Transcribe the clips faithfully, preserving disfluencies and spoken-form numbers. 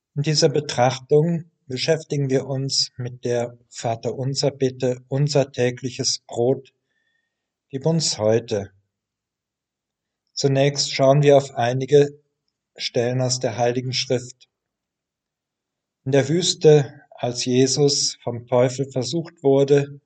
In dieser Betrachtung beschäftigen wir uns mit der Vaterunser-Bitte, unser tägliches Brot, gib uns heute. Zunächst schauen wir auf einige Stellen aus der Heiligen Schrift. In der Wüste, als Jesus vom Teufel versucht wurde,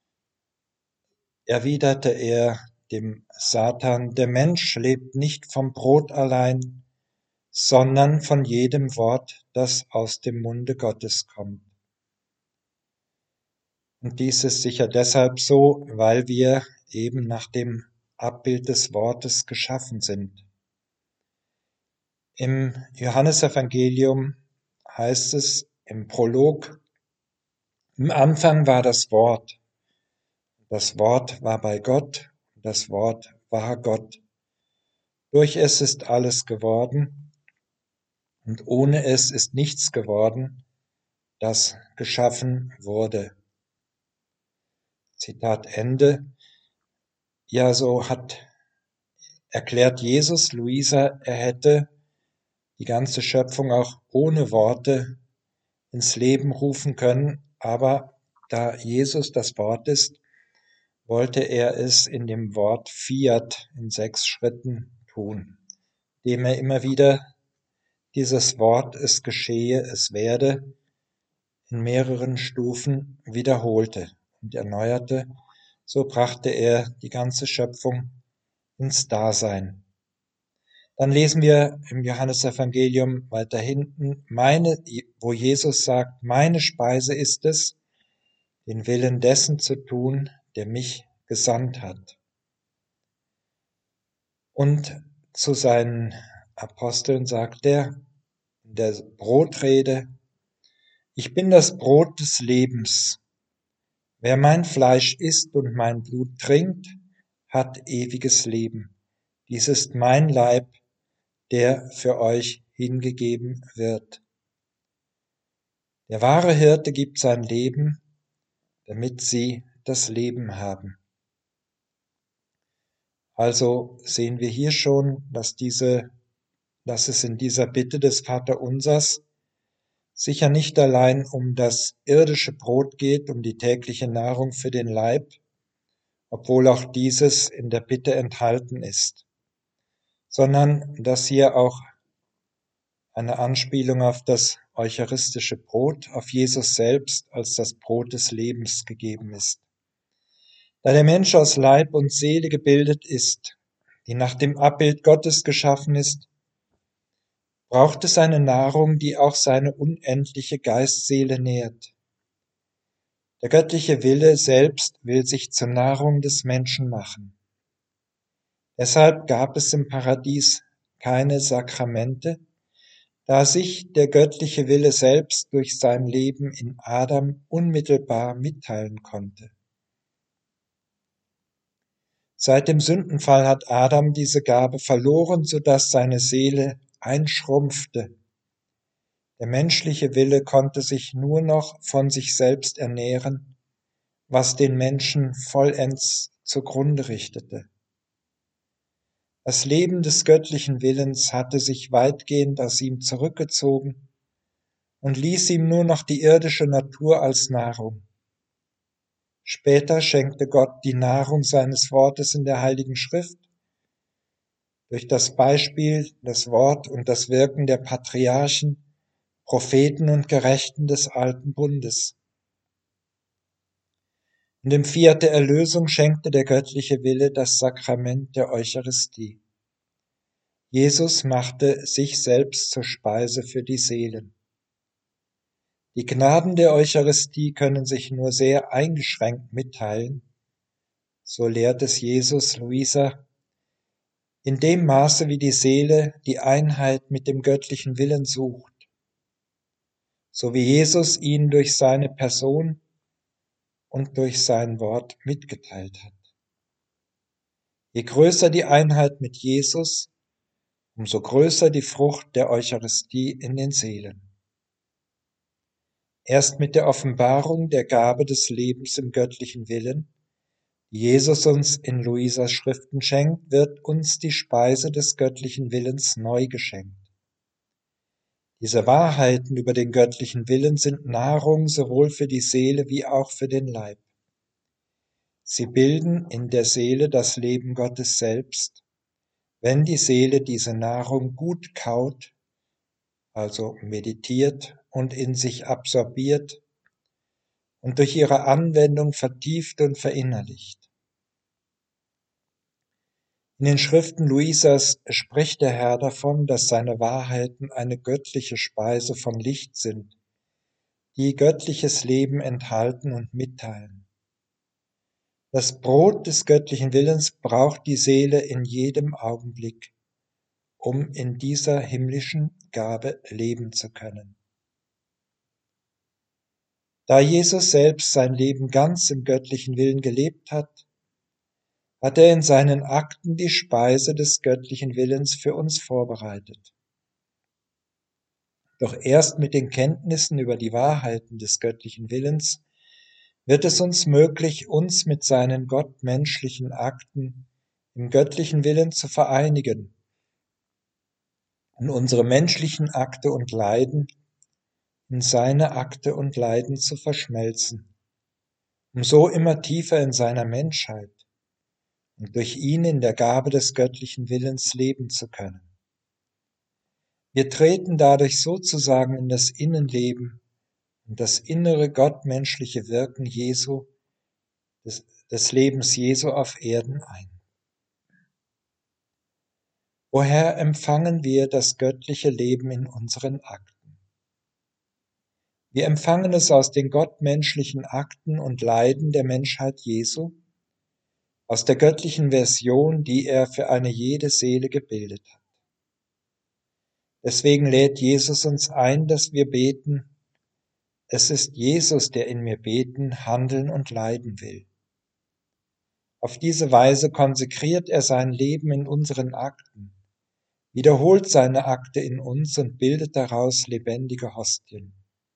erwiderte er dem Satan, der Mensch lebt nicht vom Brot allein, sondern von jedem Wort, das aus dem Munde Gottes kommt. Und dies ist sicher deshalb so, weil wir eben nach dem Abbild des Wortes geschaffen sind. Im Johannesevangelium heißt es im Prolog, im Anfang war das Wort. Das Wort war bei Gott, das Wort war Gott. Durch es ist alles geworden und ohne es ist nichts geworden, das geschaffen wurde. Zitat Ende. Ja, so hat erklärt Jesus Luisa, er hätte die ganze Schöpfung auch ohne Worte ins Leben rufen können, aber da Jesus das Wort ist, wollte er es in dem Wort Fiat in sechs Schritten tun, indem er immer wieder dieses Wort, es geschehe, es werde, in mehreren Stufen wiederholte und erneuerte. So brachte er die ganze Schöpfung ins Dasein. Dann lesen wir im Johannesevangelium weiter hinten, meine, wo Jesus sagt, meine Speise ist es, den Willen dessen zu tun, der mich gesandt hat. Und zu seinen Aposteln sagt er in der Brotrede, ich bin das Brot des Lebens. Wer mein Fleisch isst und mein Blut trinkt, hat ewiges Leben. Dies ist mein Leib, der für euch hingegeben wird. Der wahre Hirte gibt sein Leben, damit sie das Leben haben. Also sehen wir hier schon, dass diese, dass es in dieser Bitte des Vaterunsers sicher nicht allein um das irdische Brot geht, um die tägliche Nahrung für den Leib, obwohl auch dieses in der Bitte enthalten ist, sondern dass hier auch eine Anspielung auf das eucharistische Brot, auf Jesus selbst als das Brot des Lebens gegeben ist. Da der Mensch aus Leib und Seele gebildet ist, die nach dem Abbild Gottes geschaffen ist, braucht es eine Nahrung, die auch seine unendliche Geistseele nährt. Der göttliche Wille selbst will sich zur Nahrung des Menschen machen. Deshalb gab es im Paradies keine Sakramente, da sich der göttliche Wille selbst durch sein Leben in Adam unmittelbar mitteilen konnte. Seit dem Sündenfall hat Adam diese Gabe verloren, so dass seine Seele einschrumpfte. Der menschliche Wille konnte sich nur noch von sich selbst ernähren, was den Menschen vollends zugrunde richtete. Das Leben des göttlichen Willens hatte sich weitgehend aus ihm zurückgezogen und ließ ihm nur noch die irdische Natur als Nahrung. Später schenkte Gott die Nahrung seines Wortes in der Heiligen Schrift durch das Beispiel, das Wort und das Wirken der Patriarchen, Propheten und Gerechten des Alten Bundes. In dem Fiat der Erlösung schenkte der göttliche Wille das Sakrament der Eucharistie. Jesus machte sich selbst zur Speise für die Seelen. Die Gnaden der Eucharistie können sich nur sehr eingeschränkt mitteilen, so lehrt es Jesus Luisa, in dem Maße, wie die Seele die Einheit mit dem göttlichen Willen sucht, so wie Jesus ihn durch seine Person und durch sein Wort mitgeteilt hat. Je größer die Einheit mit Jesus, umso größer die Frucht der Eucharistie in den Seelen. Erst mit der Offenbarung der Gabe des Lebens im göttlichen Willen, die Jesus uns in Luisas Schriften schenkt, wird uns die Speise des göttlichen Willens neu geschenkt. Diese Wahrheiten über den göttlichen Willen sind Nahrung sowohl für die Seele wie auch für den Leib. Sie bilden in der Seele das Leben Gottes selbst, wenn die Seele diese Nahrung gut kaut, also meditiert und in sich absorbiert und durch ihre Anwendung vertieft und verinnerlicht. In den Schriften Luisas spricht der Herr davon, dass seine Wahrheiten eine göttliche Speise von Licht sind, die göttliches Leben enthalten und mitteilen. Das Brot des göttlichen Willens braucht die Seele in jedem Augenblick, um in dieser himmlischen Gabe leben zu können. Da Jesus selbst sein Leben ganz im göttlichen Willen gelebt hat, hat er in seinen Akten die Speise des göttlichen Willens für uns vorbereitet. Doch erst mit den Kenntnissen über die Wahrheiten des göttlichen Willens wird es uns möglich, uns mit seinen gottmenschlichen Akten im göttlichen Willen zu vereinigen und unsere menschlichen Akte und Leiden in seine Akte und Leiden zu verschmelzen, um so immer tiefer in seiner Menschheit und durch ihn in der Gabe des göttlichen Willens leben zu können. Wir treten dadurch sozusagen in das Innenleben und das innere gottmenschliche Wirken Jesu, des, des Lebens Jesu auf Erden ein. Woher empfangen wir das göttliche Leben in unseren Akten? Wir empfangen es aus den gottmenschlichen Akten und Leiden der Menschheit Jesu, aus der göttlichen Version, die er für eine jede Seele gebildet hat. Deswegen lädt Jesus uns ein, dass wir beten: Es ist Jesus, der in mir beten, handeln und leiden will. Auf diese Weise konsekriert er sein Leben in unseren Akten, wiederholt seine Akte in uns und bildet daraus lebendige Hostien.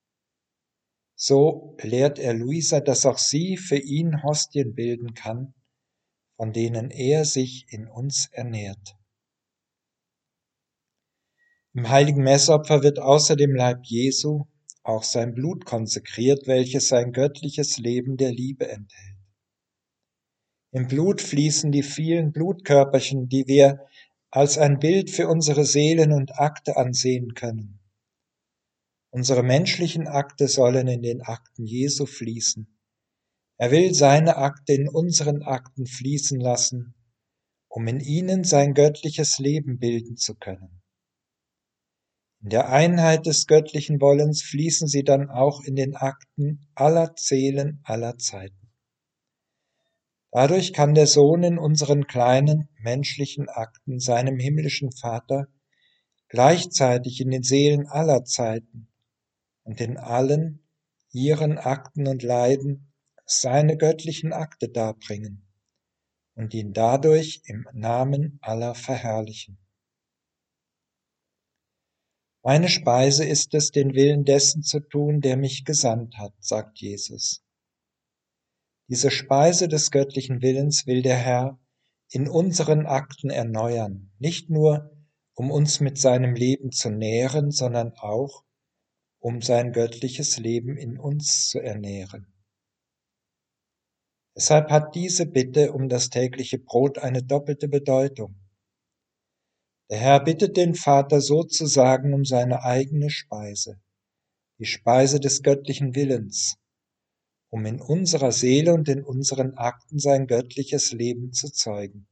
So lehrt er Luisa, dass auch sie für ihn Hostien bilden kann, von denen er sich in uns ernährt. Im heiligen Messopfer wird außer dem Leib Jesu auch sein Blut konsekriert, welches sein göttliches Leben der Liebe enthält. Im Blut fließen die vielen Blutkörperchen, die wir als ein Bild für unsere Seelen und Akte ansehen können. Unsere menschlichen Akte sollen in den Akten Jesu fließen. Er will seine Akte in unseren Akten fließen lassen, um in ihnen sein göttliches Leben bilden zu können. In der Einheit des göttlichen Wollens fließen sie dann auch in den Akten aller Seelen aller Zeiten. Dadurch kann der Sohn in unseren kleinen menschlichen Akten seinem himmlischen Vater gleichzeitig in den Seelen aller Zeiten und in allen ihren Akten und Leiden seine göttlichen Akte darbringen und ihn dadurch im Namen aller verherrlichen. Meine Speise ist es, den Willen dessen zu tun, der mich gesandt hat, sagt Jesus. Diese Speise des göttlichen Willens will der Herr in unseren Akten erneuern, nicht nur um uns mit seinem Leben zu nähren, sondern auch um sein göttliches Leben in uns zu ernähren. Deshalb hat diese Bitte um das tägliche Brot eine doppelte Bedeutung. Der Herr bittet den Vater sozusagen um seine eigene Speise, die Speise des göttlichen Willens, um in unserer Seele und in unseren Akten sein göttliches Leben zu zeugen.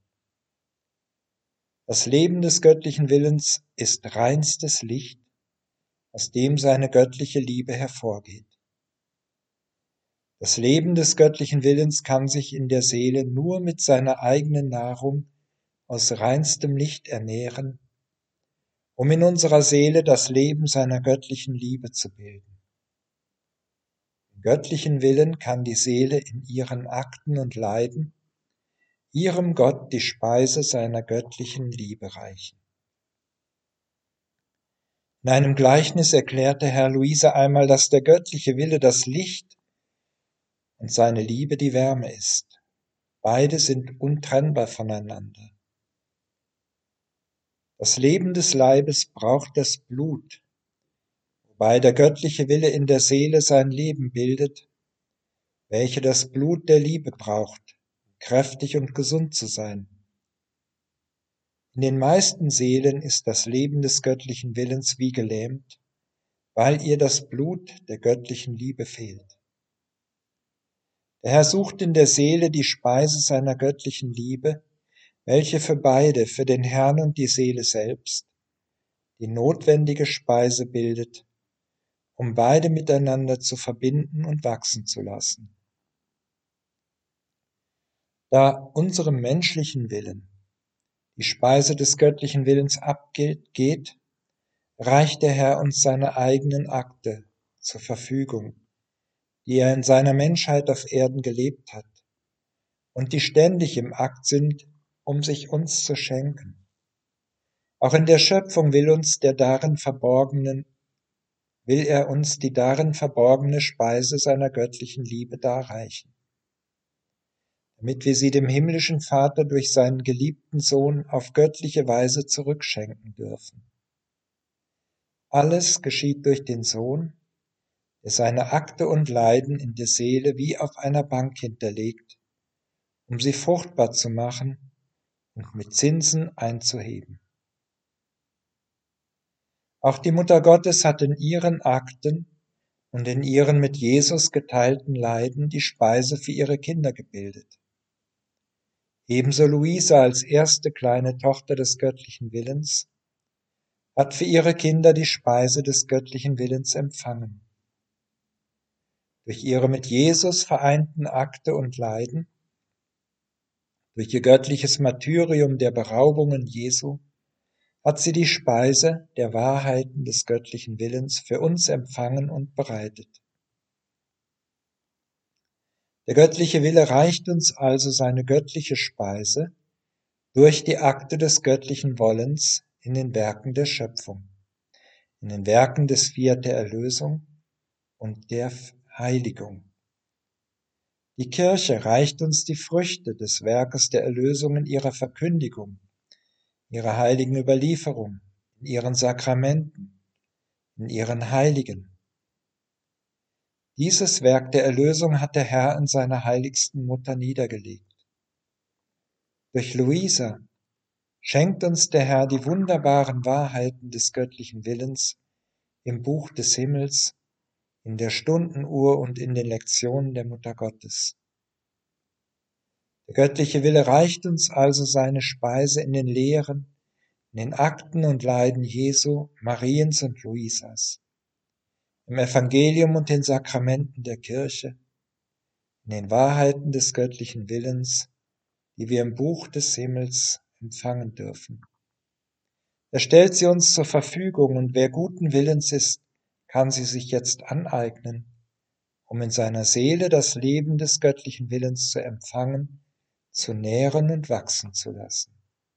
Das Leben des göttlichen Willens ist reinstes Licht, aus dem seine göttliche Liebe hervorgeht. Das Leben des göttlichen Willens kann sich in der Seele nur mit seiner eigenen Nahrung aus reinstem Licht ernähren, um in unserer Seele das Leben seiner göttlichen Liebe zu bilden. Im göttlichen Willen kann die Seele in ihren Akten und Leiden ihrem Gott die Speise seiner göttlichen Liebe reichen. In einem Gleichnis erklärte Herr Luisa einmal, dass der göttliche Wille das Licht und seine Liebe die Wärme ist. Beide sind untrennbar voneinander. Das Leben des Leibes braucht das Blut, wobei der göttliche Wille in der Seele sein Leben bildet, welche das Blut der Liebe braucht, um kräftig und gesund zu sein. In den meisten Seelen ist das Leben des göttlichen Willens wie gelähmt, weil ihr das Blut der göttlichen Liebe fehlt. Der Herr sucht in der Seele die Speise seiner göttlichen Liebe, welche für beide, für den Herrn und die Seele selbst, die notwendige Speise bildet, um beide miteinander zu verbinden und wachsen zu lassen. Da unserem menschlichen Willen die Speise des göttlichen Willens abgeht, reicht der Herr uns seine eigenen Akte zur Verfügung, die er in seiner Menschheit auf Erden gelebt hat und die ständig im Akt sind, um sich uns zu schenken. Auch in der Schöpfung will uns der darin verborgenen, will er uns die darin verborgene Speise seiner göttlichen Liebe darreichen, damit wir sie dem himmlischen Vater durch seinen geliebten Sohn auf göttliche Weise zurückschenken dürfen. Alles geschieht durch den Sohn, der seine Akte und Leiden in der Seele wie auf einer Bank hinterlegt, um sie fruchtbar zu machen und mit Zinsen einzuheben. Auch die Mutter Gottes hat in ihren Akten und in ihren mit Jesus geteilten Leiden die Speise für ihre Kinder gebildet. Ebenso Luisa als erste kleine Tochter des göttlichen Willens hat für ihre Kinder die Speise des göttlichen Willens empfangen. Durch ihre mit Jesus vereinten Akte und Leiden, durch ihr göttliches Martyrium der Beraubungen Jesu, hat sie die Speise der Wahrheiten des göttlichen Willens für uns empfangen und bereitet. Der göttliche Wille reicht uns also seine göttliche Speise durch die Akte des göttlichen Wollens in den Werken der Schöpfung, in den Werken des Fiat der Erlösung und der Heiligung. Die Kirche reicht uns die Früchte des Werkes der Erlösung in ihrer Verkündigung, ihrer heiligen Überlieferung, in ihren Sakramenten, in ihren Heiligen. Dieses Werk der Erlösung hat der Herr in seiner heiligsten Mutter niedergelegt. Durch Luisa schenkt uns der Herr die wunderbaren Wahrheiten des göttlichen Willens im Buch des Himmels, in der Stundenuhr und in den Lektionen der Mutter Gottes. Der göttliche Wille reicht uns also seine Speise in den Lehren, in den Akten und Leiden Jesu, Mariens und Luisas, im Evangelium und den Sakramenten der Kirche, in den Wahrheiten des göttlichen Willens, die wir im Buch des Himmels empfangen dürfen. Er stellt sie uns zur Verfügung, und wer guten Willens ist, kann sie sich jetzt aneignen, um in seiner Seele das Leben des göttlichen Willens zu empfangen, zu nähren und wachsen zu lassen.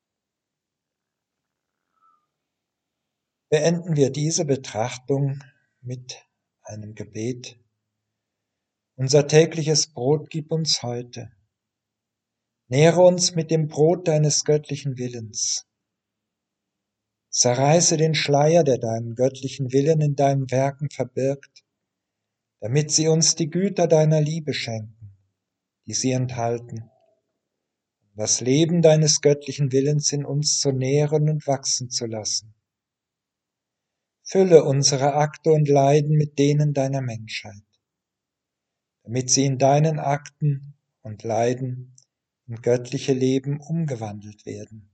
Beenden wir diese Betrachtung mit einem Gebet. Unser tägliches Brot gib uns heute. Nähre uns mit dem Brot deines göttlichen Willens. Zerreiße den Schleier, der deinen göttlichen Willen in deinen Werken verbirgt, damit sie uns die Güter deiner Liebe schenken, die sie enthalten, um das Leben deines göttlichen Willens in uns zu nähren und wachsen zu lassen. Fülle unsere Akte und Leiden mit denen deiner Menschheit, damit sie in deinen Akten und Leiden in göttliche Leben umgewandelt werden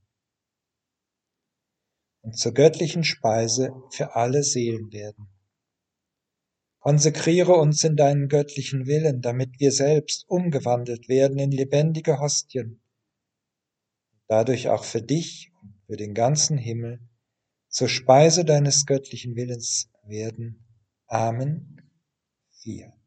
und zur göttlichen Speise für alle Seelen werden. Konsekriere uns in deinen göttlichen Willen, damit wir selbst umgewandelt werden in lebendige Hostien, dadurch auch für dich und für den ganzen Himmel zur Speise deines göttlichen Willens werden. Amen. Fiat.